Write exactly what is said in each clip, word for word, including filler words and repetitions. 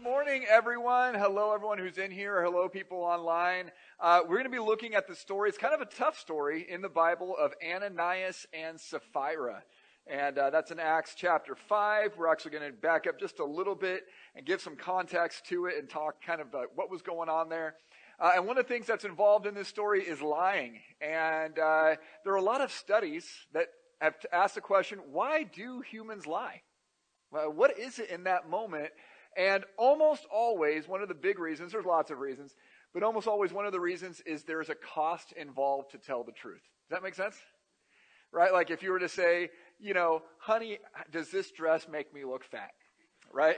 Good morning, everyone. Hello, everyone who's in here. Hello, people online. Uh, we're going to be looking at the story. It's kind of a tough story in the Bible of Ananias and Sapphira. And uh, that's in Acts chapter five. We're actually going to back up just a little bit and give some context to it and talk kind of about what was going on there. Uh, and one of the things that's involved in this story is lying. And uh, there are a lot of studies that have asked the question, why do humans lie? Well, what is it in that moment? And almost always, one of the big reasons, there's lots of reasons, but almost always one of the reasons is there's a cost involved to tell the truth. Does that make sense? Right? Like if you were to say, you know, honey, does this dress make me look fat? Right?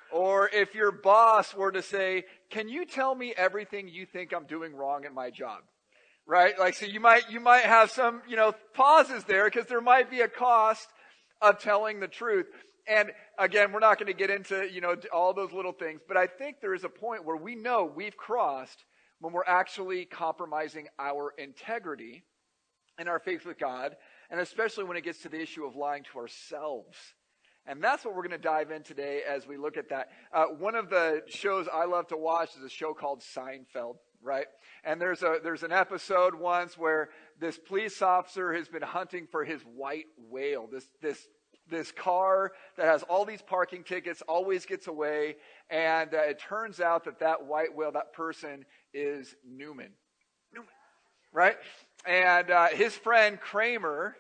Or if your boss were to say, can you tell me everything you think I'm doing wrong in my job? Right? Like, so you might, you might have some, you know, pauses there because there might be a cost of telling the truth. And again, we're not going to get into, you know, all those little things, but I think there is a point where we know we've crossed when we're actually compromising our integrity and our faith with God, and especially when it gets to the issue of lying to ourselves. And that's what we're going to dive in today as we look at that. Uh, one of the shows I love to watch is a show called Seinfeld, right? And there's a there's an episode once where this police officer has been hunting for his white whale, this this This car that has all these parking tickets, always gets away, and uh, it turns out that that white whale, that person is Newman. Newman, right? And uh, his friend Kramer,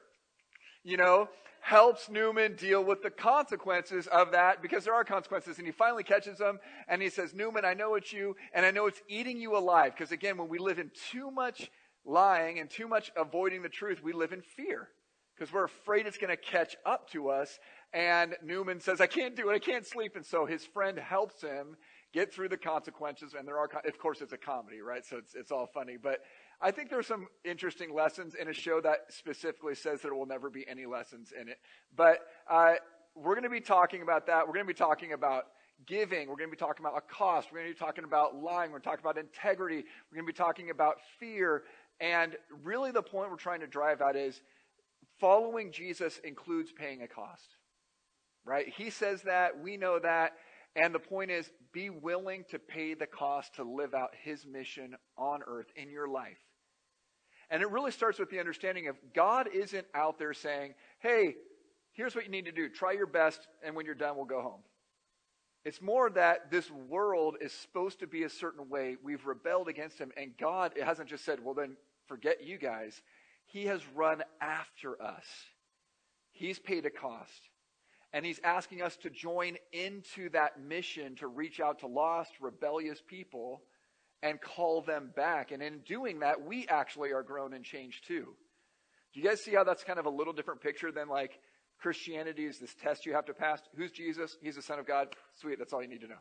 you know, helps Newman deal with the consequences of that, because there are consequences, and he finally catches them, and he says, Newman, I know it's you, and I know it's eating you alive, because again, when we live in too much lying and too much avoiding the truth, we live in fear. Because we're afraid it's going to catch up to us. And Newman says, I can't do it. I can't sleep. And so his friend helps him get through the consequences. And there are, of course, it's a comedy, right? So it's, it's all funny. But I think there's some interesting lessons in a show that specifically says there will never be any lessons in it. But uh, we're going to be talking about that. We're going to be talking about giving. We're going to be talking about a cost. We're going to be talking about lying. We're going to talk about integrity. We're going to be talking about fear. And really the point we're trying to drive at is, following Jesus includes paying a cost, right? He says that, we know that, and the point is, be willing to pay the cost to live out his mission on earth in your life. And it really starts with the understanding of God isn't out there saying, hey, here's what you need to do. Try your best, and when you're done, we'll go home. It's more that this world is supposed to be a certain way. We've rebelled against him, and God it hasn't just said, well, then forget you guys. He has run after us. He's paid a cost. And he's asking us to join into that mission to reach out to lost, rebellious people and call them back. And in doing that, we actually are grown and changed too. Do you guys see how that's kind of a little different picture than like Christianity is this test you have to pass? Who's Jesus? He's the Son of God. Sweet, that's all you need to know.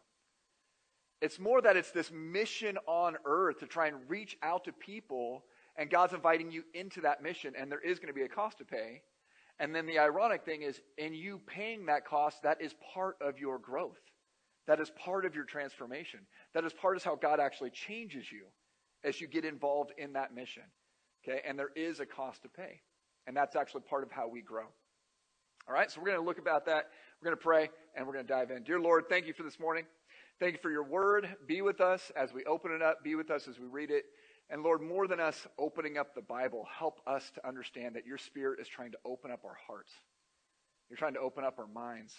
It's more that it's this mission on earth to try and reach out to people. And God's inviting you into that mission, and there is going to be a cost to pay. And then the ironic thing is, in you paying that cost, that is part of your growth. That is part of your transformation. That is part of how God actually changes you as you get involved in that mission. Okay, and there is a cost to pay. And that's actually part of how we grow. All right, so we're going to look about that. We're going to pray, and we're going to dive in. Dear Lord, thank you for this morning. Thank you for your word. Be with us as we open it up. Be with us as we read it. And Lord, more than us opening up the Bible, help us to understand that your Spirit is trying to open up our hearts. You're trying to open up our minds.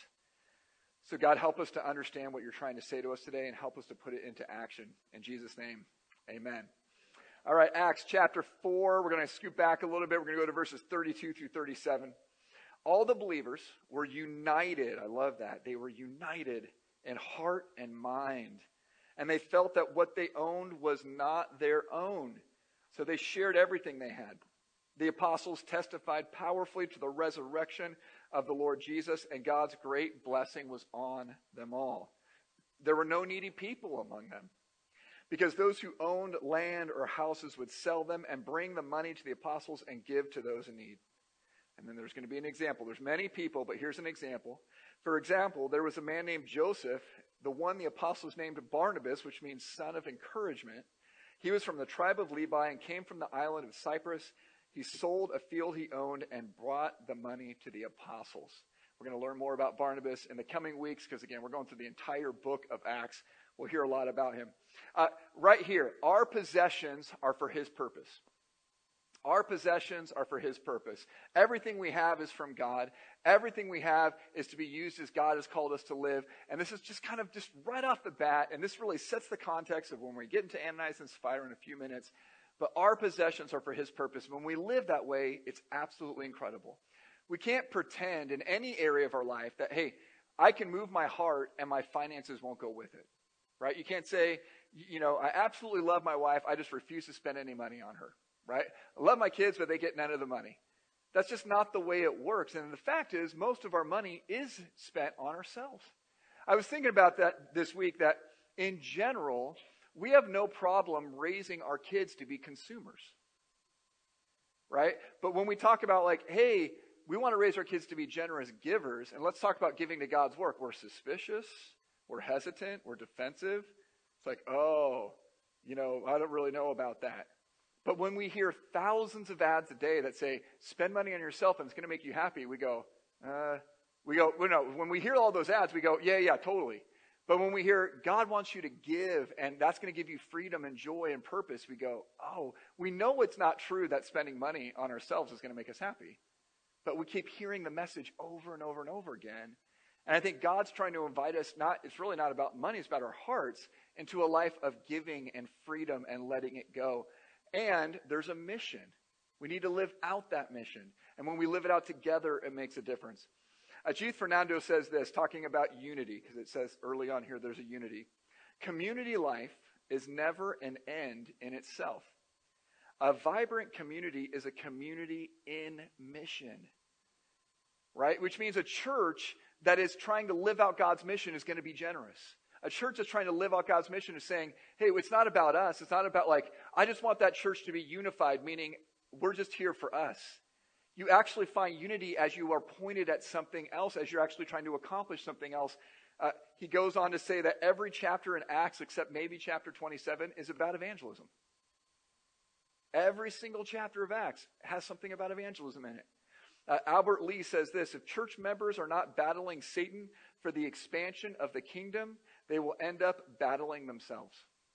So God, help us to understand what you're trying to say to us today and help us to put it into action. In Jesus' name, amen. All right, Acts chapter four. We're going to scoot back a little bit. We're going to go to verses thirty-two through thirty-seven. All the believers were united. I love that. They were united in heart and mind. And they felt that what they owned was not their own. So they shared everything they had. The apostles testified powerfully to the resurrection of the Lord Jesus, and God's great blessing was on them all. There were no needy people among them, because those who owned land or houses would sell them and bring the money to the apostles and give to those in need. And then there's going to be an example. There's many people, but here's an example. For example, there was a man named Joseph, the one the apostles named Barnabas, which means son of encouragement. He was from the tribe of Levi and came from the island of Cyprus. He sold a field he owned and brought the money to the apostles. We're going to learn more about Barnabas in the coming weeks because, again, we're going through the entire book of Acts. We'll hear a lot about him. Uh, right here, our possessions are for his purpose. Our possessions are for his purpose. Everything we have is from God. Everything we have is to be used as God has called us to live. And this is just kind of just right off the bat, and this really sets the context of when we get into Ananias and Sapphira in a few minutes. But our possessions are for his purpose. When we live that way, it's absolutely incredible. We can't pretend in any area of our life that, hey, I can move my heart and my finances won't go with it. Right? You can't say, you know, I absolutely love my wife. I just refuse to spend any money on her. Right? I love my kids, but they get none of the money. That's just not the way it works. And the fact is, most of our money is spent on ourselves. I was thinking about that this week, that in general, we have no problem raising our kids to be consumers. Right? But when we talk about like, hey, we want to raise our kids to be generous givers, and let's talk about giving to God's work, we're suspicious, we're hesitant, we're defensive. It's like, oh, you know, I don't really know about that. But when we hear thousands of ads a day that say, spend money on yourself and it's going to make you happy, we go, uh, we go, well, no, when we hear all those ads, we go, yeah, yeah, totally. But when we hear God wants you to give and that's going to give you freedom and joy and purpose, we go, oh, we know it's not true that spending money on ourselves is going to make us happy. But we keep hearing the message over and over and over again. And I think God's trying to invite us, not, it's really not about money, it's about our hearts, into a life of giving and freedom and letting it go. And there's a mission. We need to live out that mission. And when we live it out together, it makes a difference. Ajith Fernando says this, talking about unity, because it says early on here there's a unity. Community life is never an end in itself. A vibrant community is a community in mission. Right? Which means a church that is trying to live out God's mission is going to be generous. A church that's trying to live out God's mission is saying, hey, it's not about us. It's not about like, I just want that church to be unified, meaning we're just here for us. You actually find unity as you are pointed at something else, as you're actually trying to accomplish something else. Uh, he goes on to say that every chapter in Acts, except maybe chapter twenty-seven, is about evangelism. Every single chapter of Acts has something about evangelism in it. Uh, Albert Lee says this, if church members are not battling Satan for the expansion of the kingdom, they will end up battling themselves.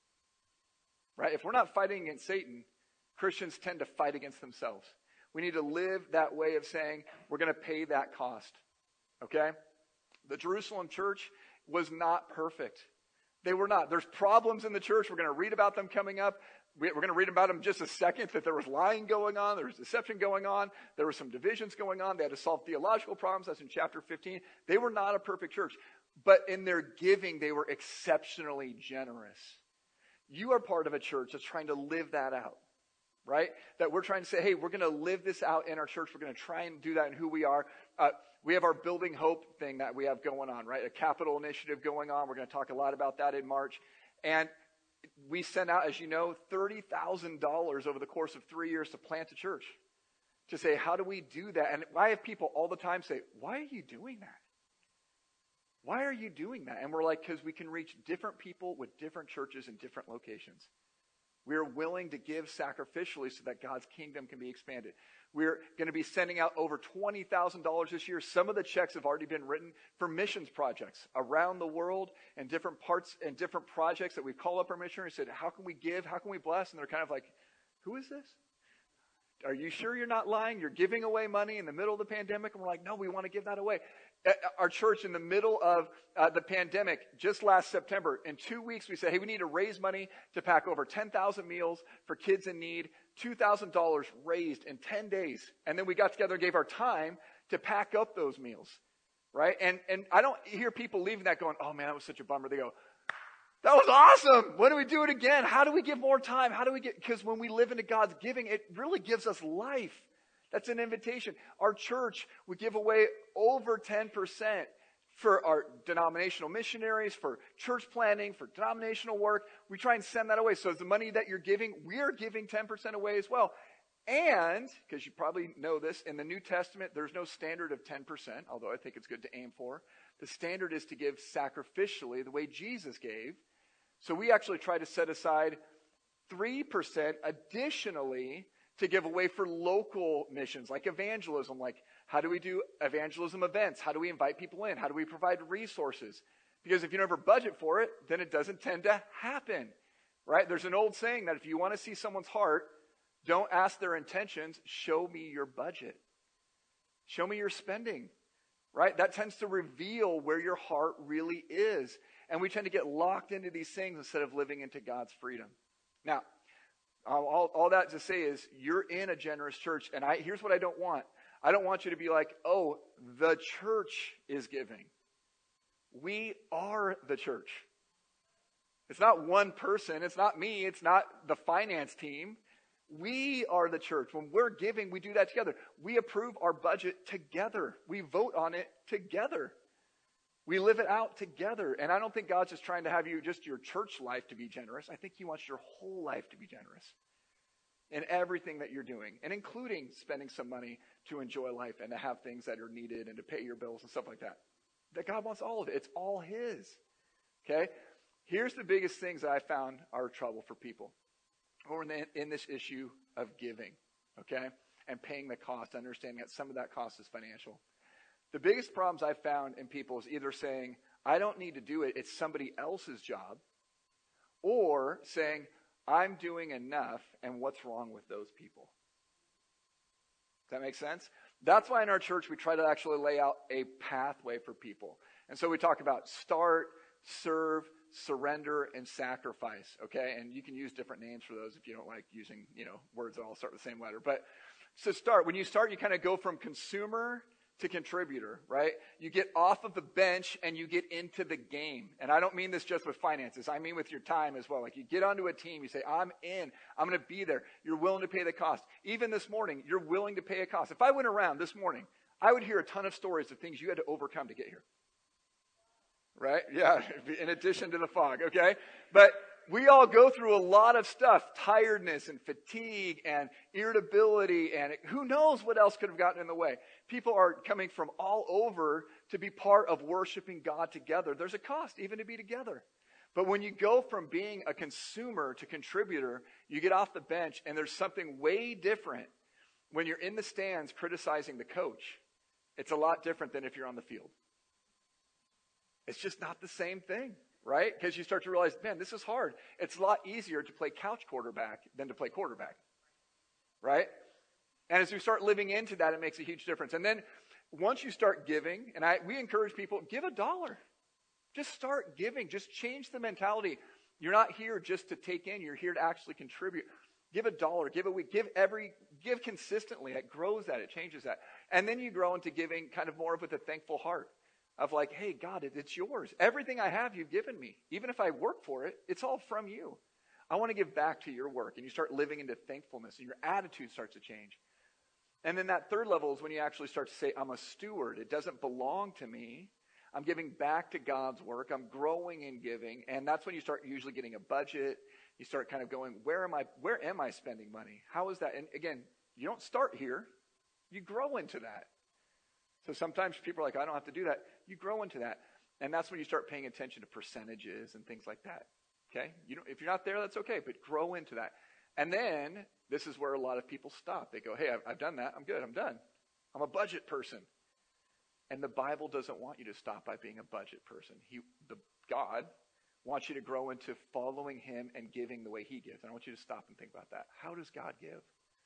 Right? If we're not fighting against Satan, Christians tend to fight against themselves. We need to live that way of saying, we're going to pay that cost. Okay? The Jerusalem church was not perfect. They were not. There's problems in the church. We're going to read about them coming up. We're going to read about them in just a second, that there was lying going on. There was deception going on. There were some divisions going on. They had to solve theological problems. That's in chapter fifteen. They were not a perfect church. But in their giving, they were exceptionally generous. You are part of a church that's trying to live that out, right? That we're trying to say, hey, we're going to live this out in our church. We're going to try and do that in who we are. Uh, we have our Building Hope thing that we have going on, right? A capital initiative going on. We're going to talk a lot about that in March. And we sent out, as you know, thirty thousand dollars over the course of three years to plant a church. To say, how do we do that? And I have people all the time say, why are you doing that? Why are you doing that? And we're like, because we can reach different people with different churches in different locations. We're willing to give sacrificially so that God's kingdom can be expanded. We're going to be sending out over twenty thousand dollars this year. Some of the checks have already been written for missions projects around the world and different parts and different projects that we've called up our missionaries and said, how can we give? How can we bless? And they're kind of like, who is this? Are you sure you're not lying? You're giving away money in the middle of the pandemic? And we're like, no, we want to give that away. Our church in the middle of uh, the pandemic, just last September, in two weeks, we said, hey, we need to raise money to pack over ten thousand meals for kids in need. two thousand dollars raised in ten days. And then we got together and gave our time to pack up those meals, right? And and I don't hear people leaving that going, oh man, that was such a bummer. They go, that was awesome. When do we do it again? How do we give more time? How do we get, because when we live into God's giving, it really gives us life. That's an invitation. Our church would give away over ten percent for our denominational missionaries, for church planning, for denominational work. We try and send that away. So the money that you're giving, we're giving ten percent away as well. And, because you probably know this, in the New Testament, there's no standard of ten percent, although I think it's good to aim for. The standard is to give sacrificially the way Jesus gave. So we actually try to set aside three percent additionally to give away for local missions, like evangelism, like How do we do evangelism events? How do we invite people in? How do we provide resources? Because if you never budget for it, then it doesn't tend to happen, right? There's an old saying that if you want to see someone's heart, don't ask their intentions, show me your budget. Show me your spending, right? That tends to reveal where your heart really is. And we tend to get locked into these things instead of living into God's freedom. Now, all, all that to say is you're in a generous church, and I here's what I don't want. I don't want you to be like, oh, the church is giving. We are the church. It's not one person. It's not me. It's not the finance team. We are the church. When we're giving, we do that together. We approve our budget together. We vote on it together. We live it out together. And I don't think God's just trying to have you, just your church life to be generous. I think he wants your whole life to be generous in everything that you're doing, and including spending some money to enjoy life and to have things that are needed and to pay your bills and stuff like that. That God wants all of it. It's all his. Okay? Here's the biggest things that I found are trouble for people. Or in, in this issue of giving, okay, and paying the cost, understanding that some of that cost is financial. The biggest problems I've found in people is either saying, I don't need to do it, it's somebody else's job, or saying, I'm doing enough, and what's wrong with those people? Does that make sense? That's why in our church we try to actually lay out a pathway for people. And so we talk about start, serve, surrender, and sacrifice, okay? And you can use different names for those if you don't like using, you know, words that all start with the same letter. But so start, when you start, you kind of go from consumer to contributor, right? You get off of the bench and you get into the game. And I don't mean this just with finances. I mean with your time as well. Like you get onto a team, you say, I'm in, I'm going to be there. You're willing to pay the cost. Even this morning, you're willing to pay a cost. If I went around this morning, I would hear a ton of stories of things you had to overcome to get here. Right? Yeah, in addition to the fog, okay? But we all go through a lot of stuff, tiredness and fatigue and irritability, and who knows what else could have gotten in the way. People are coming from all over to be part of worshiping God together. There's a cost even to be together. But when you go from being a consumer to contributor, you get off the bench, and there's something way different when you're in the stands criticizing the coach. It's a lot different than if you're on the field. It's just not the same thing, right? Because you start to realize, man, this is hard. It's a lot easier to play couch quarterback than to play quarterback, right? And as we start living into that, it makes a huge difference. And then once you start giving, and I, we encourage people, give a dollar. Just start giving. Just change the mentality. You're not here just to take in. You're here to actually contribute. Give a dollar. Give a week. Give every. Give consistently. It grows that. It changes that. And then you grow into giving kind of more with a thankful heart. Of like, hey, God, it's yours. Everything I have, you've given me. Even if I work for it, it's all from you. I want to give back to your work. And you start living into thankfulness, and your attitude starts to change. And then that third level is when you actually start to say, I'm a steward. It doesn't belong to me. I'm giving back to God's work. I'm growing in giving. And that's when you start usually getting a budget. You start kind of going, where am I, where am I spending money? How is that? And again, you don't start here. You grow into that. So sometimes people are like, I don't have to do that. You grow into that. And that's when you start paying attention to percentages and things like that. Okay? You don't, if you're not there, that's okay, but grow into that. And then this is where a lot of people stop. They go, hey, I've, I've done that. I'm good. I'm done. I'm a budget person. And the Bible doesn't want you to stop by being a budget person. He, the God wants you to grow into following him and giving the way he gives. And I want you to stop and think about that. How does God give?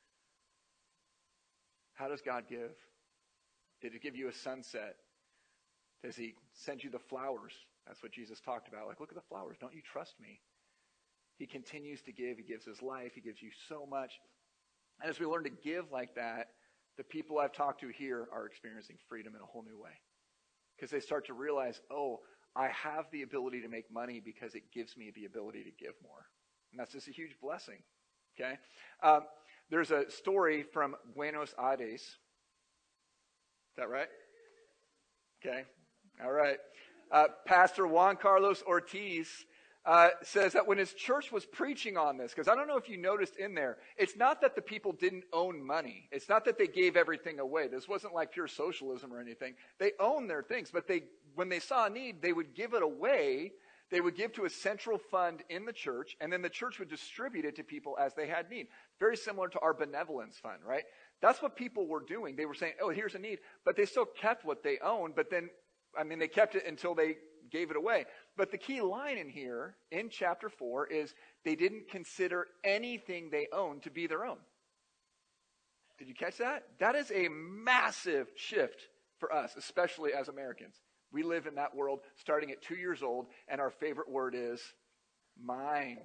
How does God give? Did he give you a sunset? Does he send you the flowers? That's what Jesus talked about. Like, look at the flowers. Don't you trust me? He continues to give. He gives his life. He gives you so much. And as we learn to give like that, the people I've talked to here are experiencing freedom in a whole new way. Because they start to realize, oh, I have the ability to make money because it gives me the ability to give more. And that's just a huge blessing. Okay? Um, there's a story from Buenos Aires. Is that right? Okay. All right. Uh, Pastor Juan Carlos Ortiz uh, says that when his church was preaching on this, because I don't know if you noticed in there, it's not that the people didn't own money. It's not that they gave everything away. This wasn't like pure socialism or anything. They owned their things, but they, when they saw a need, they would give it away. They would give to a central fund in the church, and then the church would distribute it to people as they had need. Very similar to our benevolence fund, right? That's what people were doing. They were saying, oh, here's a need. But they still kept what they owned. But then, I mean, they kept it until they gave it away. But the key line in here, in chapter four, is they didn't consider anything they owned to be their own. Did you catch that? That is a massive shift for us, especially as Americans. We live in that world starting at two years old, and our favorite word is mine.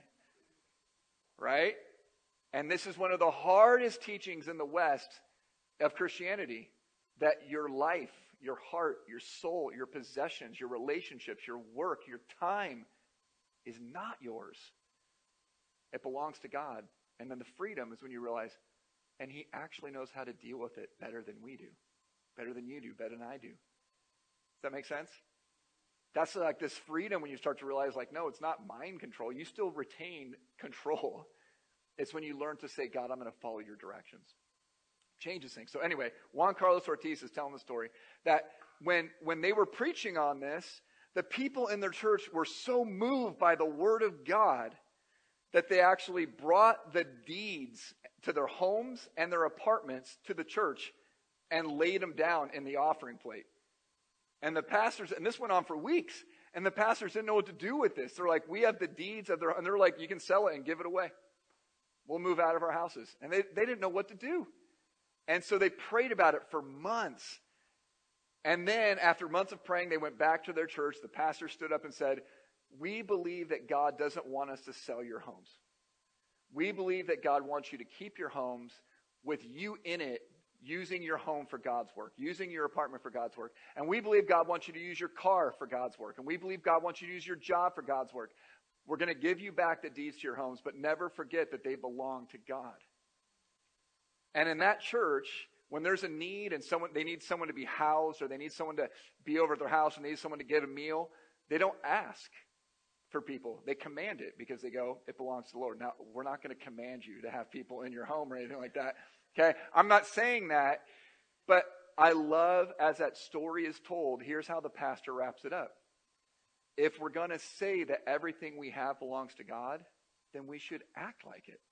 Right? And this is one of the hardest teachings in the West of Christianity, that your life, your heart, your soul, your possessions, your relationships, your work, your time is not yours. It belongs to God. And then the freedom is when you realize, and he actually knows how to deal with it better than we do, better than you do, better than I do. Does that make sense? That's like this freedom when you start to realize, like, no, it's not mind control. You still retain control. It's when you learn to say, God, I'm going to follow your directions. Changes things. So anyway, Juan Carlos Ortiz is telling the story that when, when they were preaching on this, the people in their church were so moved by the word of God that they actually brought the deeds to their homes and their apartments to the church and laid them down in the offering plate. And the pastors, and this went on for weeks, and the pastors didn't know what to do with this. They're like, we have the deeds of their, and they're like, you can sell it and give it away. We'll move out of our houses. And they, they didn't know what to do. And so they prayed about it for months. And then after months of praying, they went back to their church. The pastor stood up and said, we believe that God doesn't want us to sell your homes. We believe that God wants you to keep your homes with you in it, using your home for God's work, using your apartment for God's work. And we believe God wants you to use your car for God's work. And we believe God wants you to use your job for God's work. We're going to give you back the deeds to your homes, but never forget that they belong to God. And in that church, when there's a need and someone they need someone to be housed, or they need someone to be over at their house, and they need someone to get a meal, they don't ask for people. They command it because they go, it belongs to the Lord. Now, we're not going to command you to have people in your home or anything like that. Okay? I'm not saying that, but I love as that story is told, here's how the pastor wraps it up. If we're going to say that everything we have belongs to God, then we should act like it.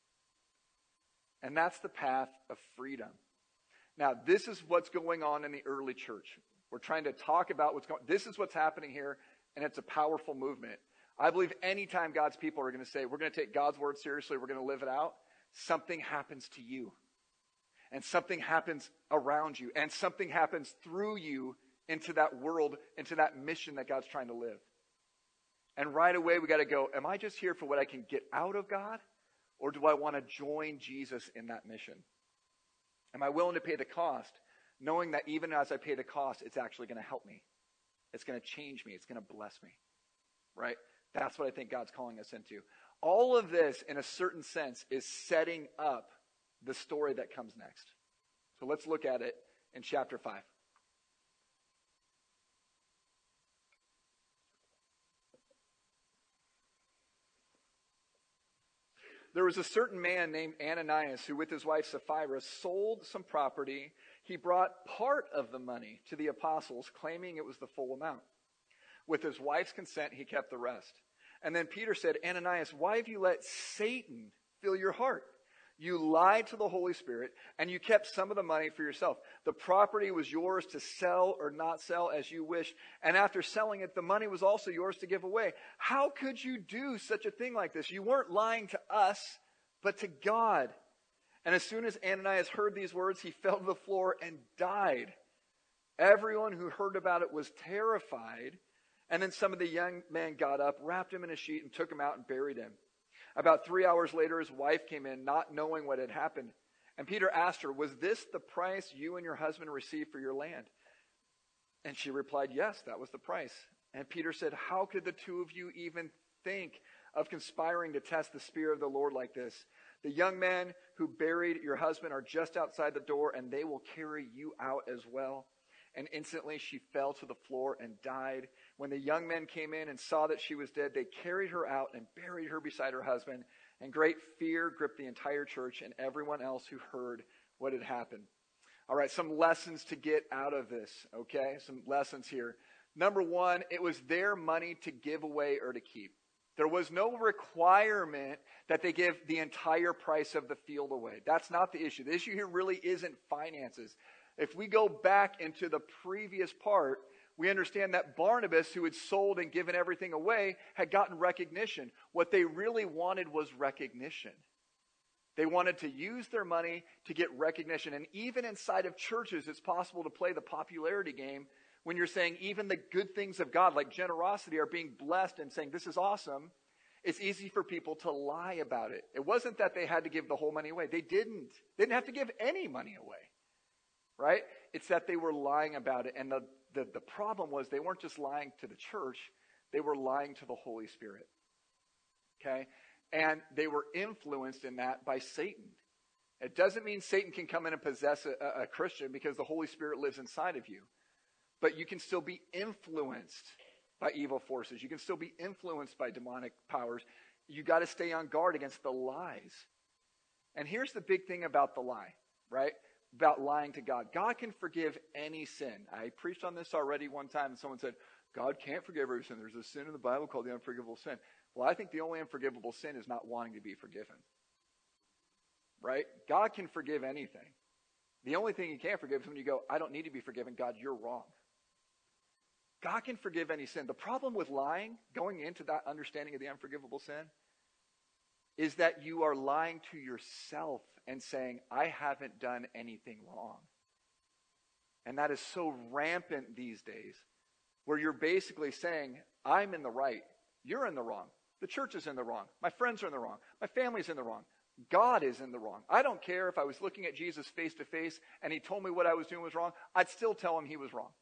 And that's the path of freedom. Now, this is what's going on in the early church. We're trying to talk about what's going on. This is what's happening here, and it's a powerful movement. I believe anytime God's people are going to say, we're going to take God's word seriously, we're going to live it out, something happens to you. And something happens around you. And something happens through you into that world, into that mission that God's trying to live. And right away we got to go, am I just here for what I can get out of God? Or do I want to join Jesus in that mission? Am I willing to pay the cost, knowing that even as I pay the cost, it's actually going to help me. It's going to change me. It's going to bless me. Right? That's what I think God's calling us into. All of this, in a certain sense, is setting up the story that comes next. So let's look at it in chapter five. There was a certain man named Ananias who with his wife Sapphira sold some property. He brought part of the money to the apostles, claiming it was the full amount. With his wife's consent, he kept the rest. And then Peter said, Ananias, why have you let Satan fill your heart? You lied to the Holy Spirit, and you kept some of the money for yourself. The property was yours to sell or not sell as you wished. And after selling it, the money was also yours to give away. How could you do such a thing like this? You weren't lying to us, but to God. And as soon as Ananias heard these words, he fell to the floor and died. Everyone who heard about it was terrified. And then some of the young men got up, wrapped him in a sheet, and took him out and buried him. About three hours later, his wife came in, not knowing what had happened. And Peter asked her, was this the price you and your husband received for your land? And she replied, yes, that was the price. And Peter said, how could the two of you even think of conspiring to test the Spirit of the Lord like this? The young men who buried your husband are just outside the door, and they will carry you out as well. And instantly she fell to the floor and died. When the young men came in and saw that she was dead, they carried her out and buried her beside her husband. And great fear gripped the entire church and everyone else who heard what had happened. All right, some lessons to get out of this, okay? Some lessons here. Number one, it was their money to give away or to keep. There was no requirement that they give the entire price of the field away. That's not the issue. The issue here really isn't finances. If we go back into the previous part, we understand that Barnabas, who had sold and given everything away, had gotten recognition. What they really wanted was recognition. They wanted to use their money to get recognition. And even inside of churches, it's possible to play the popularity game when you're saying even the good things of God, like generosity, are being blessed and saying, this is awesome. It's easy for people to lie about it. It wasn't that they had to give the whole money away. They didn't. They didn't have to give any money away. Right? It's that they were lying about it. And the, the, the problem was they weren't just lying to the church. They were lying to the Holy Spirit. Okay? And they were influenced in that by Satan. It doesn't mean Satan can come in and possess a, a Christian because the Holy Spirit lives inside of you. But you can still be influenced by evil forces. You can still be influenced by demonic powers. You got to stay on guard against the lies. And here's the big thing about the lie, right? About lying to God. God can forgive any sin. I preached on this already one time, and someone said, God can't forgive every sin. There's a sin in the Bible called the unforgivable sin. Well, I think the only unforgivable sin is not wanting to be forgiven. Right? God can forgive anything. The only thing he can't forgive is when you go, I don't need to be forgiven. God, you're wrong. God can forgive any sin. The problem with lying, going into that understanding of the unforgivable sin, is that you are lying to yourself and saying, I haven't done anything wrong. And that is so rampant these days, where you're basically saying, I'm in the right, you're in the wrong, the church is in the wrong, my friends are in the wrong, my family's in the wrong, God is in the wrong. I don't care if I was looking at Jesus face to face and he told me what I was doing was wrong, I'd still tell him he was wrong.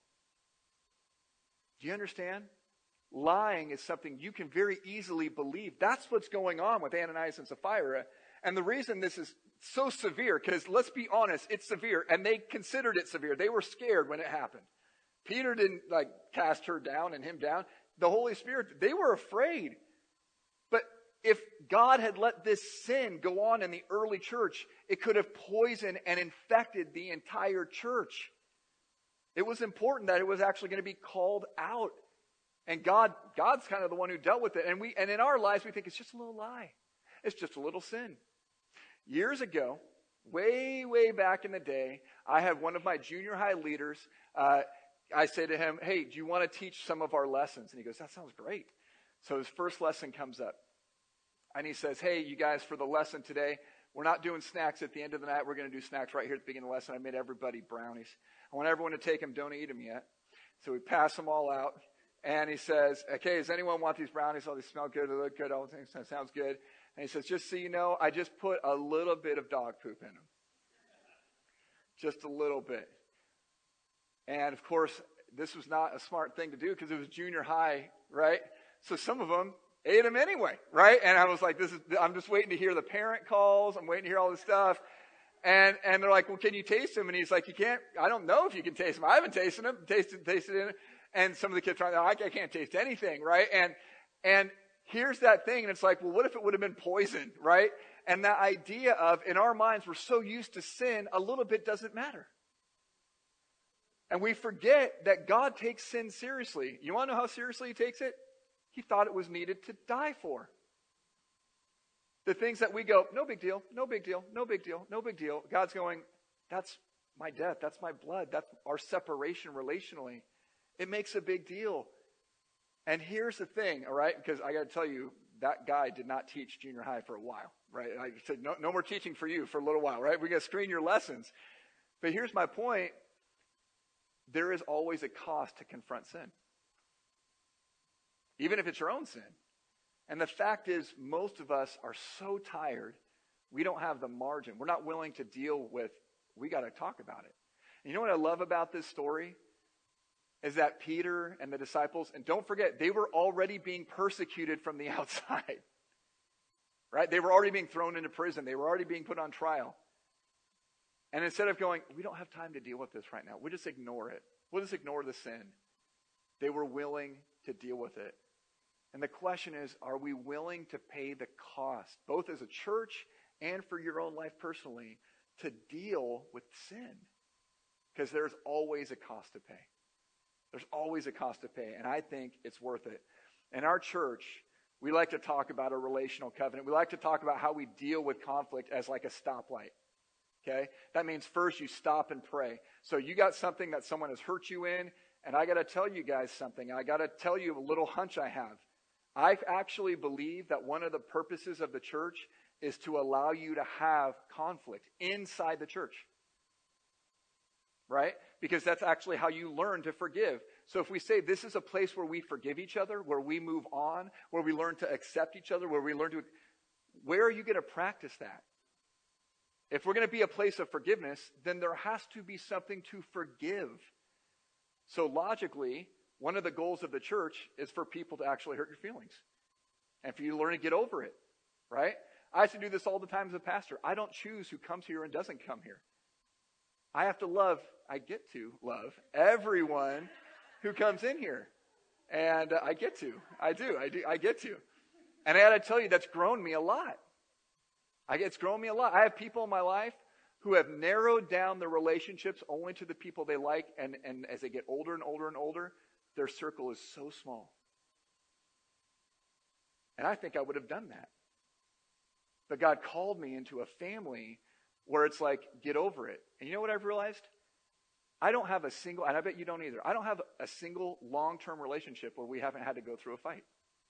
Do you understand? Lying is something you can very easily believe. That's what's going on with Ananias and Sapphira. And the reason this is so severe, because let's be honest, it's severe. And they considered it severe. They were scared when it happened. Peter didn't like cast her down and him down. The Holy Spirit, they were afraid. But if God had let this sin go on in the early church, it could have poisoned and infected the entire church. It was important that it was actually going to be called out. And God, God's kind of the one who dealt with it. And we, and in our lives, we think it's just a little lie. It's just a little sin. Years ago, way, way back in the day, I had one of my junior high leaders. Uh, I say to him, hey, do you want to teach some of our lessons? And he goes, that sounds great. So his first lesson comes up. And he says, hey, you guys, for the lesson today, we're not doing snacks at the end of the night. We're going to do snacks right here at the beginning of the lesson. I made everybody brownies. I want everyone to take them. Don't eat them yet. So we pass them all out. And he says, okay, does anyone want these brownies? Oh, they smell good. They look good. All things sounds good. And he says, just so you know, I just put a little bit of dog poop in them. Just a little bit. And of course, this was not a smart thing to do because it was junior high, right? So some of them ate them anyway, right? And I was like, this is, I'm just waiting to hear the parent calls. I'm waiting to hear all this stuff. And, and they're like, well, can you taste them? And he's like, you can't, I don't know if you can taste them. I haven't tasted them, tasted, tasted it. And some of the kids are like, I can't taste anything, right? And, and here's that thing. And it's like, well, what if it would have been poison, right? And that idea of, in our minds, we're so used to sin, a little bit doesn't matter. And we forget that God takes sin seriously. You want to know how seriously he takes it? He thought it was needed to die for. The things that we go, no big deal, no big deal, no big deal, no big deal. God's going, that's my death, that's my blood, that's our separation relationally. It makes a big deal. And here's the thing, all right, because I got to tell you, that guy did not teach junior high for a while, right? I said, no, no more teaching for you for a little while, right? We're going to screen your lessons. But here's my point. There is always a cost to confront sin. Even if it's your own sin. And the fact is, most of us are so tired, we don't have the margin. We're not willing to deal with, we got to talk about it. And you know what I love about this story? Is that Peter and the disciples, and don't forget, they were already being persecuted from the outside. Right? They were already being thrown into prison. They were already being put on trial. And instead of going, we don't have time to deal with this right now. We'll just ignore it. We'll just ignore the sin. They were willing to deal with it. And the question is, are we willing to pay the cost, both as a church and for your own life personally, to deal with sin? Because there's always a cost to pay. There's always a cost to pay. And I think it's worth it. In our church, We like to talk about a relational covenant. We like to talk about how we deal with conflict as like a stoplight. Okay? That means first you stop and pray. So you got something that someone has hurt you in, and I got to tell you guys something. I got to tell you a little hunch I have. I actually believe that one of the purposes of the church is to allow you to have conflict inside the church. Right? Because that's actually how you learn to forgive. So if we say this is a place where we forgive each other, where we move on, where we learn to accept each other, where we learn to, where are you going to practice that? If we're going to be a place of forgiveness, then there has to be something to forgive. So logically, one of the goals of the church is for people to actually hurt your feelings. And for you to learn to get over it. Right? I have to do this all the time as a pastor. I don't choose who comes here and doesn't come here. I have to love, I get to love everyone who comes in here. And uh, I get to, I do, I do, I get to. And I got to tell you, that's grown me a lot. I, it's grown me a lot. I have people in my life who have narrowed down their relationships only to the people they like. And, and as they get older and older and older, their circle is so small. And I think I would have done that. But God called me into a family where it's like, get over it. And you know what I've realized? I don't have a single, and I bet you don't either, I don't have a single long-term relationship where we haven't had to go through a fight.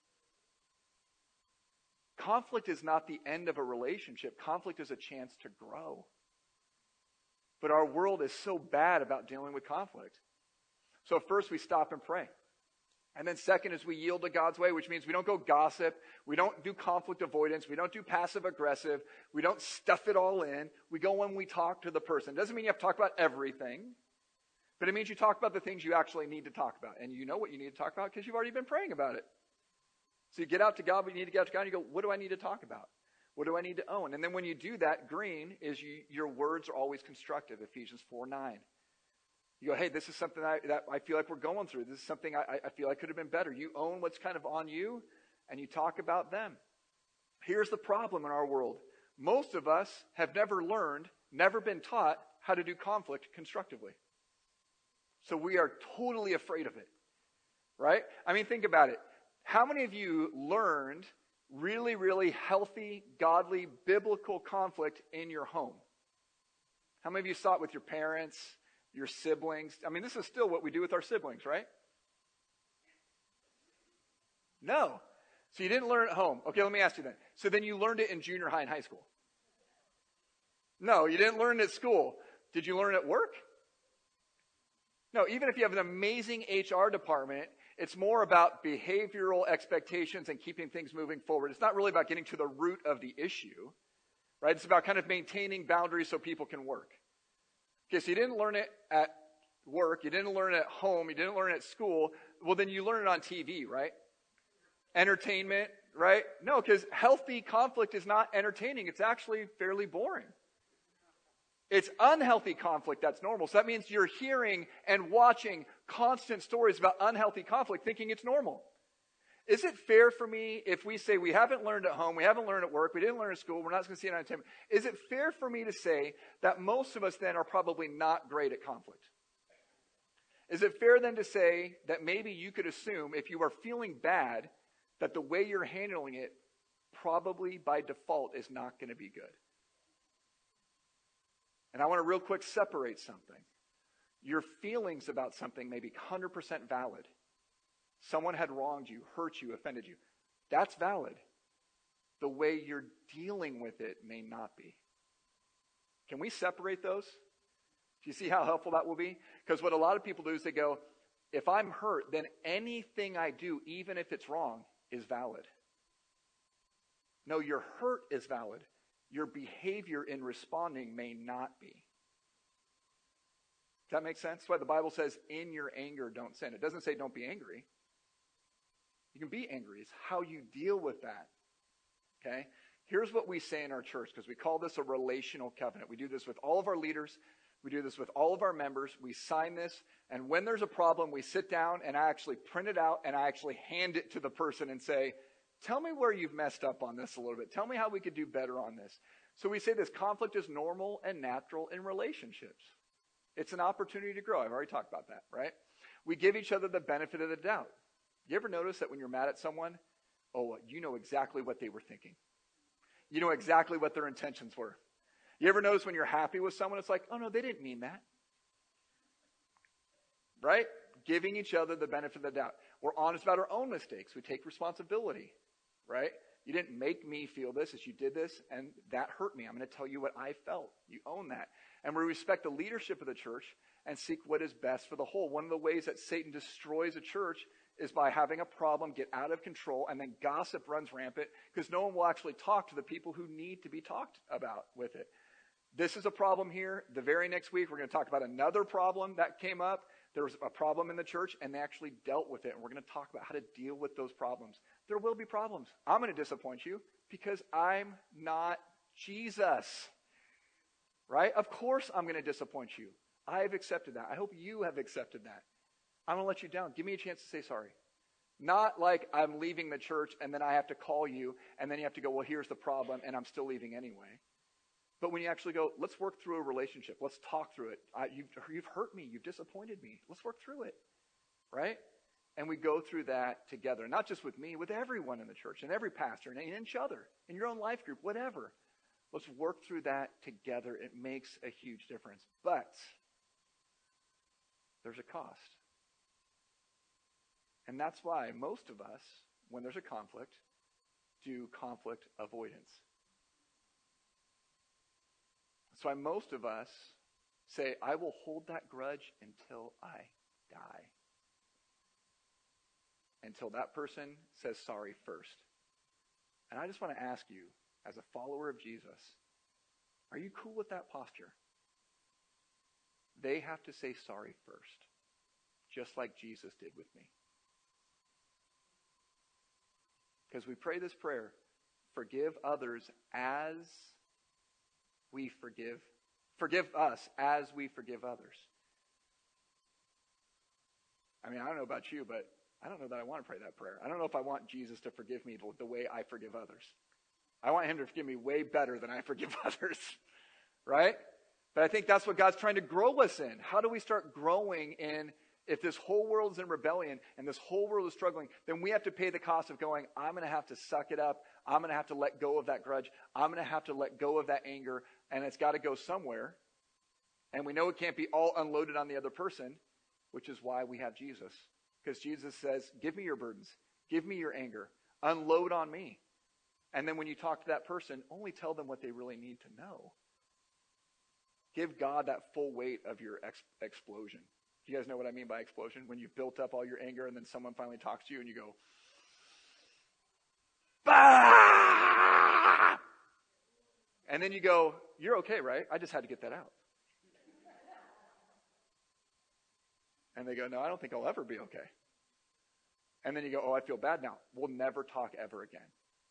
Conflict is not the end of a relationship. Conflict is a chance to grow. But our world is so bad about dealing with conflict. So first we stop and pray. And then second is we yield to God's way, which means we don't go gossip. We don't do conflict avoidance. We don't do passive aggressive. We don't stuff it all in. We go when we talk to the person. Doesn't mean you have to talk about everything. But it means you talk about the things you actually need to talk about. And you know what you need to talk about because you've already been praying about it. So you get out to God, but you need to get out to God and you go, what do I need to talk about? What do I need to own? And then when you do that, green is you, your words are always constructive, Ephesians four nine. You go, hey, this is something I, that I feel like we're going through. This is something I, I feel like could have been better. You own what's kind of on you, and you talk about them. Here's the problem in our world. Most of us have never learned, never been taught how to do conflict constructively. So we are totally afraid of it, right? I mean, think about it. How many of you learned really, really healthy, godly, biblical conflict in your home? How many of you saw it with your parents, your siblings? I mean, this is still what we do with our siblings, right? No. So you didn't learn at home. Okay, let me ask you then. So then you learned it in junior high and high school? No, you didn't learn it at school. Did you learn it at work? No, even if you have an amazing H R department, it's more about behavioral expectations and keeping things moving forward. It's not really about getting to the root of the issue, right? It's about kind of maintaining boundaries so people can work. Okay, so you didn't learn it at work, you didn't learn it at home, you didn't learn it at school. Well, then you learn it on T V, right? Entertainment, right? No, because healthy conflict is not entertaining. It's actually fairly boring. It's unhealthy conflict that's normal. So that means you're hearing and watching constant stories about unhealthy conflict thinking it's normal. Is it fair for me if we say we haven't learned at home, we haven't learned at work, we didn't learn at school, we're not going to see it on entertainment? Is it fair for me to say that most of us then are probably not great at conflict? Is it fair then to say that maybe you could assume if you are feeling bad that the way you're handling it probably by default is not going to be good? And I want to real quick separate something. Your feelings about something may be one hundred percent valid. Someone had wronged you, hurt you, offended you. That's valid. The way you're dealing with it may not be. Can we separate those? Do you see how helpful that will be? Because what a lot of people do is they go, if I'm hurt, then anything I do, even if it's wrong, is valid. No, your hurt is valid. Your behavior in responding may not be. Does that make sense? That's why the Bible says, in your anger, don't sin. It doesn't say don't be angry. You can be angry. It's how you deal with that. Okay? Here's what we say in our church, because we call this a relational covenant. We do this with all of our leaders. We do this with all of our members. We sign this, and when there's a problem, we sit down and I actually print it out and I actually hand it to the person and say, tell me where you've messed up on this a little bit. Tell me how we could do better on this. So we say this conflict is normal and natural in relationships. It's an opportunity to grow. I've already talked about that, right? We give each other the benefit of the doubt. You ever notice that when you're mad at someone, oh, you know exactly what they were thinking. You know exactly what their intentions were. You ever notice when you're happy with someone, it's like, oh no, they didn't mean that. Right? Giving each other the benefit of the doubt. We're honest about our own mistakes. We take responsibility. Right? You didn't make me feel this as you did this, and that hurt me. I'm going to tell you what I felt. You own that. And we respect the leadership of the church and seek what is best for the whole. One of the ways that Satan destroys a church is by having a problem get out of control, and then gossip runs rampant because no one will actually talk to the people who need to be talked about with it. This is a problem here. The very next week, we're going to talk about another problem that came up. There was a problem in the church, and they actually dealt with it. And we're going to talk about how to deal with those problems. There will be problems. I'm going to disappoint you because I'm not Jesus. Right? Of course I'm going to disappoint you. I've accepted that. I hope you have accepted that. I'm going to let you down. Give me a chance to say sorry. Not like I'm leaving the church and then I have to call you and then you have to go, well, here's the problem, and I'm still leaving anyway. But when you actually go, let's work through a relationship. Let's talk through it. I, you've, you've hurt me. You've disappointed me. Let's work through it. Right? And we go through that together. Not just with me, with everyone in the church and every pastor and each other, in your own life group, whatever. Let's work through that together. It makes a huge difference. But there's a cost. And that's why most of us, when there's a conflict, do conflict avoidance. That's why most of us say, I will hold that grudge until I die. Until that person says sorry first. And I just want to ask you, as a follower of Jesus, are you cool with that posture? They have to say sorry first, just like Jesus did with me. Because we pray this prayer, forgive others as we forgive. Forgive us as we forgive others. I mean, I don't know about you, but I don't know that I want to pray that prayer. I don't know if I want Jesus to forgive me the way I forgive others. I want him to forgive me way better than I forgive others. Right? But I think that's what God's trying to grow us in. How do we start growing in, if this whole world is in rebellion and this whole world is struggling, then we have to pay the cost of going, I'm going to have to suck it up. I'm going to have to let go of that grudge. I'm going to have to let go of that anger. And it's got to go somewhere. And we know it can't be all unloaded on the other person, which is why we have Jesus. Because Jesus says, give me your burdens. Give me your anger. Unload on me. And then when you talk to that person, only tell them what they really need to know. Give God that full weight of your ex- explosion. Do you guys know what I mean by explosion? When you've built up all your anger and then someone finally talks to you and you go, bah! And then you go, you're okay, right? I just had to get that out. And they go, no, I don't think I'll ever be okay. And then you go, oh, I feel bad now. We'll never talk ever again.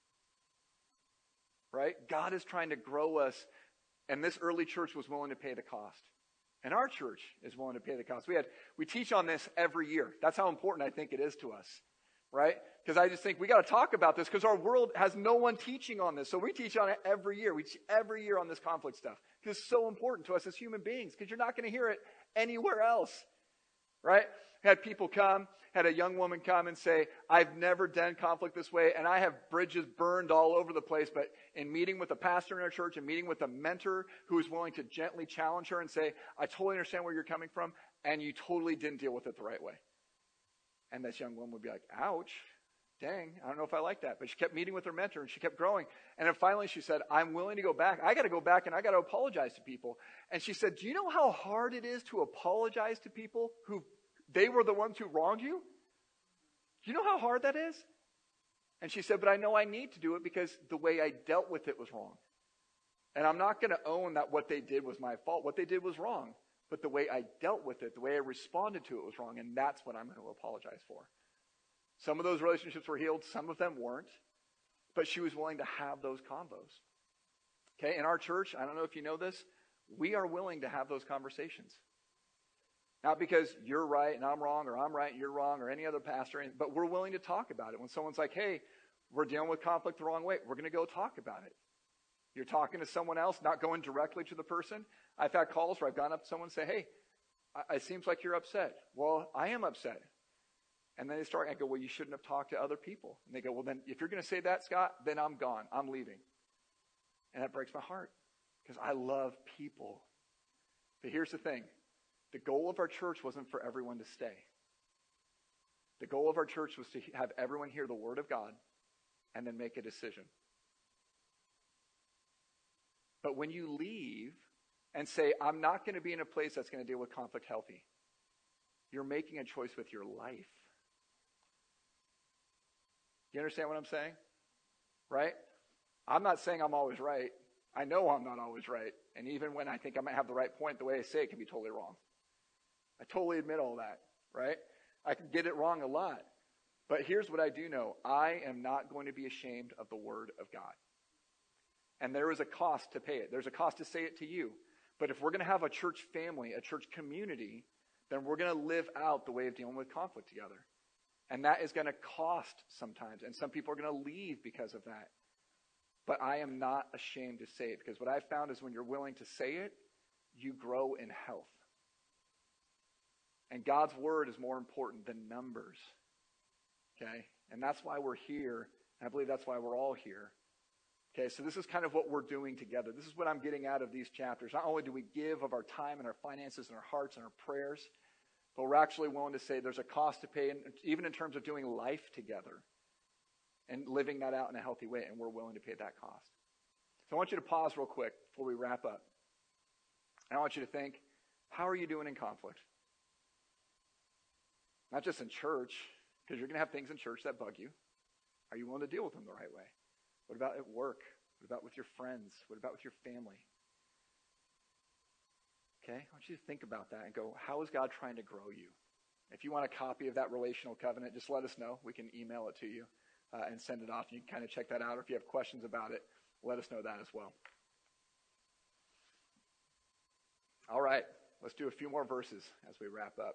Right? God is trying to grow us, and this early church was willing to pay the cost. And our church is willing to pay the cost. We had we teach on this every year. That's how important I think it is to us. Right? Because I just think we got to talk about this because our world has no one teaching on this. So we teach on it every year. We teach every year on this conflict stuff. Because it's so important to us as human beings. Because you're not going to hear it anywhere else. Right? Had people come, had a young woman come and say, I've never done conflict this way, and I have bridges burned all over the place, but in meeting with a pastor in our church and meeting with a mentor who is willing to gently challenge her and say, I totally understand where you're coming from, and you totally didn't deal with it the right way. And this young woman would be like, ouch, dang, I don't know if I like that. But she kept meeting with her mentor, and she kept growing. And then finally she said, I'm willing to go back. I got to go back, and I got to apologize to people. And she said, do you know how hard it is to apologize to people who they were the ones who wronged you? Do you know how hard that is? And she said, but I know I need to do it because the way I dealt with it was wrong. And I'm not going to own that what they did was my fault. What they did was wrong. But the way I dealt with it, the way I responded to it was wrong. And that's what I'm going to apologize for. Some of those relationships were healed. Some of them weren't. But she was willing to have those convos. Okay, in our church, I don't know if you know this, we are willing to have those conversations. Not because you're right and I'm wrong, or I'm right and you're wrong, or any other pastor, but we're willing to talk about it. When someone's like, hey, we're dealing with conflict the wrong way, we're going to go talk about it. You're talking to someone else, not going directly to the person. I've had calls where I've gone up to someone and say, hey, it seems like you're upset. Well, I am upset. And then they start, I go, well, you shouldn't have talked to other people. And they go, well, then if you're going to say that, Scott, then I'm gone. I'm leaving. And that breaks my heart because I love people. But here's the thing. The goal of our church wasn't for everyone to stay. The goal of our church was to have everyone hear the word of God and then make a decision. But when you leave and say, I'm not going to be in a place that's going to deal with conflict healthy, you're making a choice with your life. You understand what I'm saying? Right? I'm not saying I'm always right. I know I'm not always right. And even when I think I might have the right point, the way I say it can be totally wrong. I totally admit all that, right? I can get it wrong a lot. But here's what I do know. I am not going to be ashamed of the word of God. And there is a cost to pay it. There's a cost to say it to you. But if we're going to have a church family, a church community, then we're going to live out the way of dealing with conflict together. And that is going to cost sometimes. And some people are going to leave because of that. But I am not ashamed to say it. Because what I've found is when you're willing to say it, you grow in health. And God's word is more important than numbers. Okay? And that's why we're here. And I believe that's why we're all here. Okay, so this is kind of what we're doing together. This is what I'm getting out of these chapters. Not only do we give of our time and our finances and our hearts and our prayers, but we're actually willing to say there's a cost to pay, even in terms of doing life together and living that out in a healthy way, and we're willing to pay that cost. So I want you to pause real quick before we wrap up. And I want you to think, how are you doing in conflict? Not just in church, because you're going to have things in church that bug you. Are you willing to deal with them the right way? What about at work? What about with your friends? What about with your family? Okay, I want you to think about that and go, how is God trying to grow you? If you want a copy of that relational covenant, just let us know. We can email it to you uh, and send it off. You can kind of check that out. Or if you have questions about it, let us know that as well. All right, let's do a few more verses as we wrap up.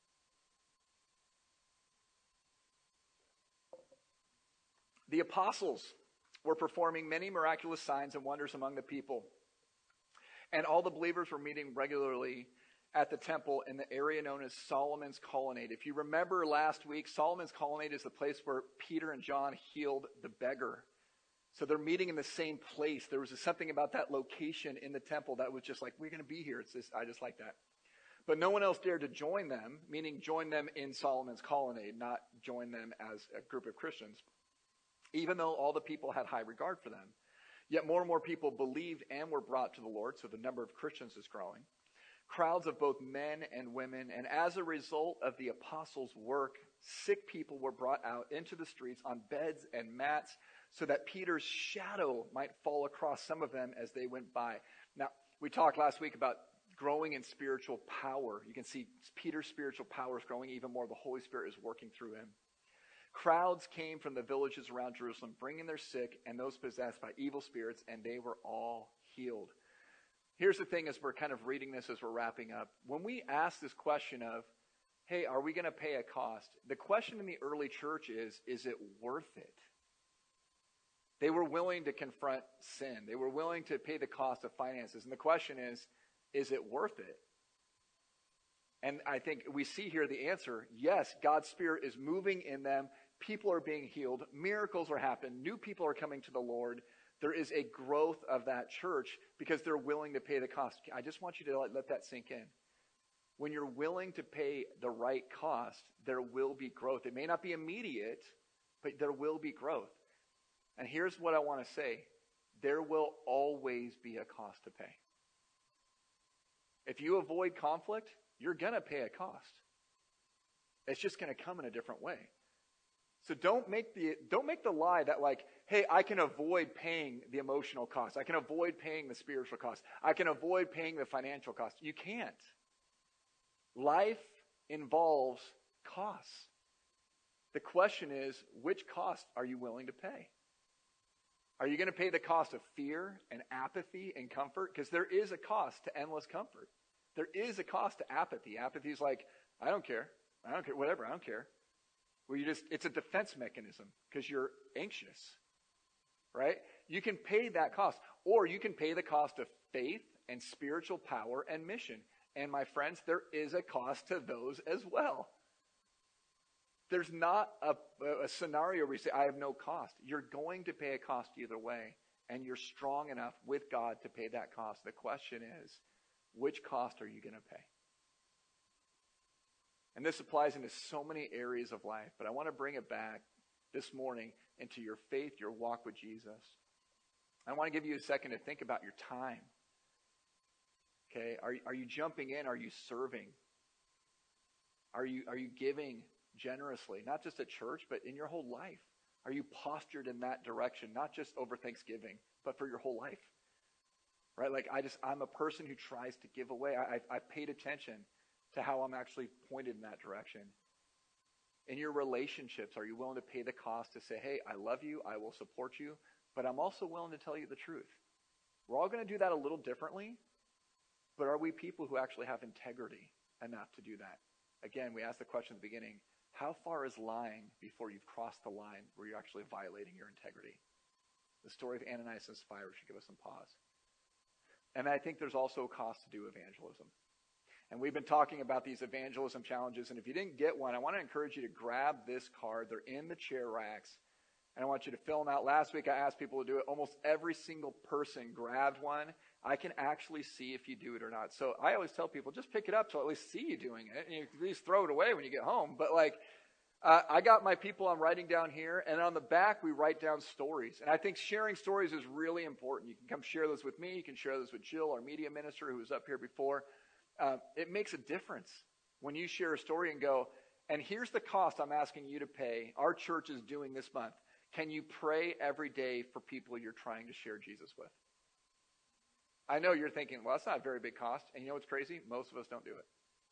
The apostles were performing many miraculous signs and wonders among the people. And all the believers were meeting regularly at the temple in the area known as Solomon's Colonnade. If you remember last week, Solomon's Colonnade is the place where Peter and John healed the beggar. So they're meeting in the same place. There was something about that location in the temple that was just like, we're going to be here. It's just, I just like that. But no one else dared to join them, meaning join them in Solomon's Colonnade, not join them as a group of Christians, even though all the people had high regard for them. Yet more and more people believed and were brought to the Lord, so the number of Christians is growing. Crowds of both men and women, and as a result of the apostles' work, sick people were brought out into the streets on beds and mats so that Peter's shadow might fall across some of them as they went by. Now, we talked last week about growing in spiritual power. You can see Peter's spiritual power is growing even more. The Holy Spirit is working through him. Crowds came from the villages around Jerusalem, bringing their sick and those possessed by evil spirits, and they were all healed. Here's the thing as we're kind of reading this as we're wrapping up. When we ask this question of, hey, are we going to pay a cost? The question in the early church is, is it worth it? They were willing to confront sin. They were willing to pay the cost of finances. And the question is, is it worth it? And I think we see here the answer, yes, God's Spirit is moving in them. People are being healed. Miracles are happening. New people are coming to the Lord. There is a growth of that church because they're willing to pay the cost. I just want you to let, let that sink in. When you're willing to pay the right cost, there will be growth. It may not be immediate, but there will be growth. And here's what I want to say. There will always be a cost to pay. If you avoid conflict, you're going to pay a cost. It's just going to come in a different way. So don't make the don't make the lie that like, hey, I can avoid paying the emotional cost. I can avoid paying the spiritual cost. I can avoid paying the financial cost. You can't. Life involves costs. The question is, which cost are you willing to pay? Are you going to pay the cost of fear and apathy and comfort? Because there is a cost to endless comfort. There is a cost to apathy. Apathy is like, I don't care. I don't care. Whatever. I don't care. Well, you just, it's a defense mechanism because you're anxious, right? You can pay that cost, or you can pay the cost of faith and spiritual power and mission. And my friends, there is a cost to those as well. There's not a, a scenario where you say, I have no cost. You're going to pay a cost either way, and you're strong enough with God to pay that cost. The question is, which cost are you going to pay? And this applies into so many areas of life, but I want to bring it back this morning into your faith, your walk with Jesus. I want to give you a second to think about your time. Okay, are, are you jumping in? Are you serving? Are you, are you giving generously? Not just at church, but in your whole life. Are you postured in that direction? Not just over Thanksgiving, but for your whole life. Right? Like I just, I'm a person who tries to give away. I, I, I've paid attention to how I'm actually pointed in that direction. In your relationships, are you willing to pay the cost to say, hey, I love you, I will support you, but I'm also willing to tell you the truth? We're all going to do that a little differently, but are we people who actually have integrity enough to do that? Again, we asked the question at the beginning, how far is lying before you've crossed the line where you're actually violating your integrity? The story of Ananias and Sapphira should give us some pause. And I think there's also a cost to do evangelism. And we've been talking about these evangelism challenges, and if you didn't get one, I want to encourage you to grab this card. They're in the chair racks, and I want you to fill them out. Last week I asked people to do it. Almost every single person grabbed one. I can actually see if you do it or not. So I always tell people, just pick it up so I at least see you doing it, and you can at least throw it away when you get home. But like, uh, I got my people I'm writing down here, and on the back we write down stories. And I think sharing stories is really important. You can come share those with me. You can share those with Jill, our media minister, who was up here before. Uh, it makes a difference when you share a story and go, and here's the cost I'm asking you to pay. Our church is doing this month. Can you pray every day for people you're trying to share Jesus with? I know you're thinking, well, that's not a very big cost. And you know what's crazy? Most of us don't do it.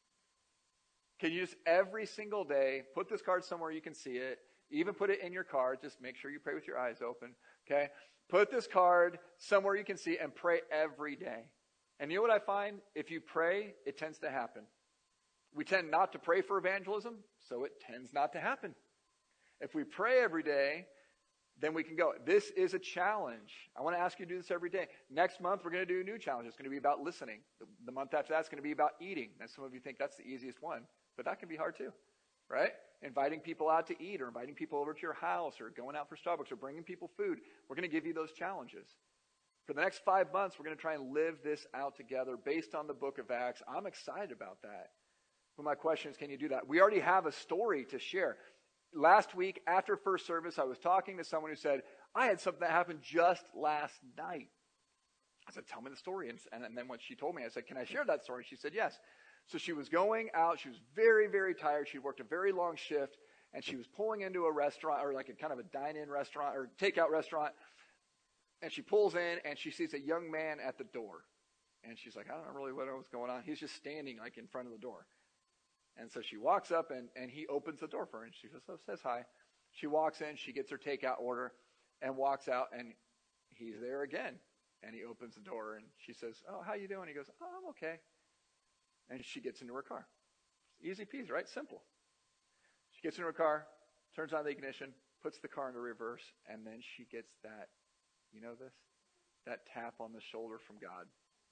Can you just every single day put this card somewhere you can see it, even put it in your car. Just make sure you pray with your eyes open, okay? Put this card somewhere you can see and pray every day. And you know what I find? If you pray, it tends to happen. We tend not to pray for evangelism, so it tends not to happen. If we pray every day, then we can go. This is a challenge. I want to ask you to do this every day. Next month, we're going to do a new challenge. It's going to be about listening. The, the month after that, it's going to be about eating. And some of you think that's the easiest one, but that can be hard too, right? Inviting people out to eat or inviting people over to your house or going out for Starbucks or bringing people food. We're going to give you those challenges. For the next five months, we're going to try and live this out together based on the book of Acts. I'm excited about that. But my question is, can you do that? We already have a story to share. Last week, after first service, I was talking to someone who said, I had something that happened just last night. I said, tell me the story. And, and then when she told me, I said, can I share that story? She said, yes. So she was going out. She was very, very tired. She worked a very long shift. And she was pulling into a restaurant, or like a kind of a dine-in restaurant, or takeout restaurant. And she pulls in, and she sees a young man at the door. And she's like, I don't know really what was going on. He's just standing like in front of the door. And so she walks up, and, and he opens the door for her. And she goes, oh, says hi. She walks in. She gets her takeout order and walks out, and he's there again. And he opens the door, and she says, oh, how you doing? He goes, oh, I'm okay. And she gets into her car. Easy peasy, right? Simple. She gets into her car, turns on the ignition, puts the car into reverse, and then she gets that, you know this? That tap on the shoulder from God.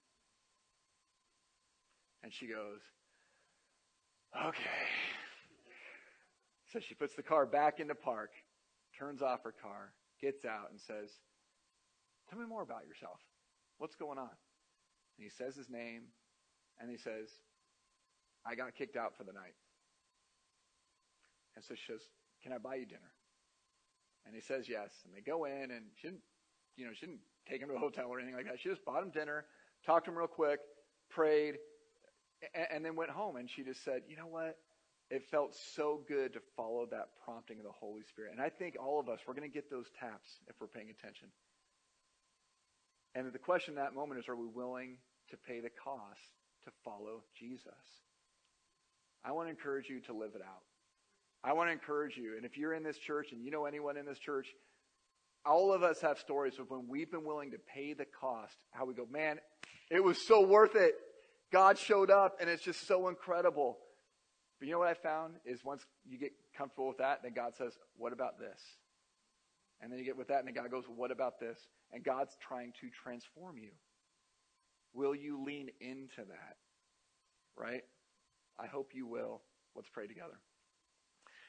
And she goes, okay. So she puts the car back into park, turns off her car, gets out and says, tell me more about yourself. What's going on? And he says his name, and he says, I got kicked out for the night. And so she says, can I buy you dinner? And he says yes. And they go in, and she didn't, you know, she didn't take him to a hotel or anything like that. She just bought him dinner, talked to him real quick, prayed, and, and then went home. And she just said, you know what? It felt so good to follow that prompting of the Holy Spirit. And I think all of us, we're going to get those taps if we're paying attention. And the question in that moment is, are we willing to pay the cost to follow Jesus? I want to encourage you to live it out. I want to encourage you, and if you're in this church and you know anyone in this church, all of us have stories of when we've been willing to pay the cost, how we go, man, it was so worth it. God showed up, and it's just so incredible. But you know what I found is once you get comfortable with that, then God says, what about this? And then you get with that, and then God goes, what about this? And God's trying to transform you. Will you lean into that? Right? I hope you will. Let's pray together.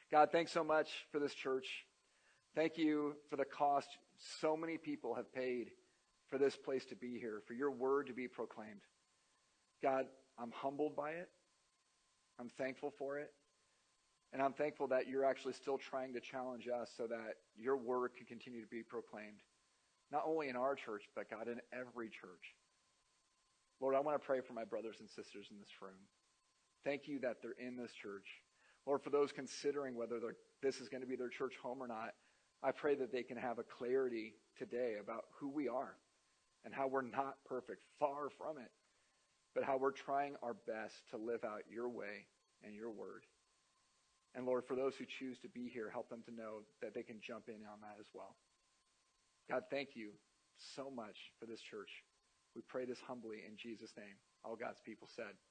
God, thanks so much for this church. Thank you for the cost so many people have paid for this place to be here, for your word to be proclaimed. God, I'm humbled by it. I'm thankful for it. And I'm thankful that you're actually still trying to challenge us so that your word can continue to be proclaimed. Not only in our church, but God, in every church. Lord, I want to pray for my brothers and sisters in this room. Thank you that they're in this church. Lord, for those considering whether this is going to be their church home or not, I pray that they can have a clarity today about who we are and how we're not perfect, far from it, but how we're trying our best to live out your way and your word. And Lord, for those who choose to be here, help them to know that they can jump in on that as well. God, thank you so much for this church. We pray this humbly in Jesus' name. All God's people said.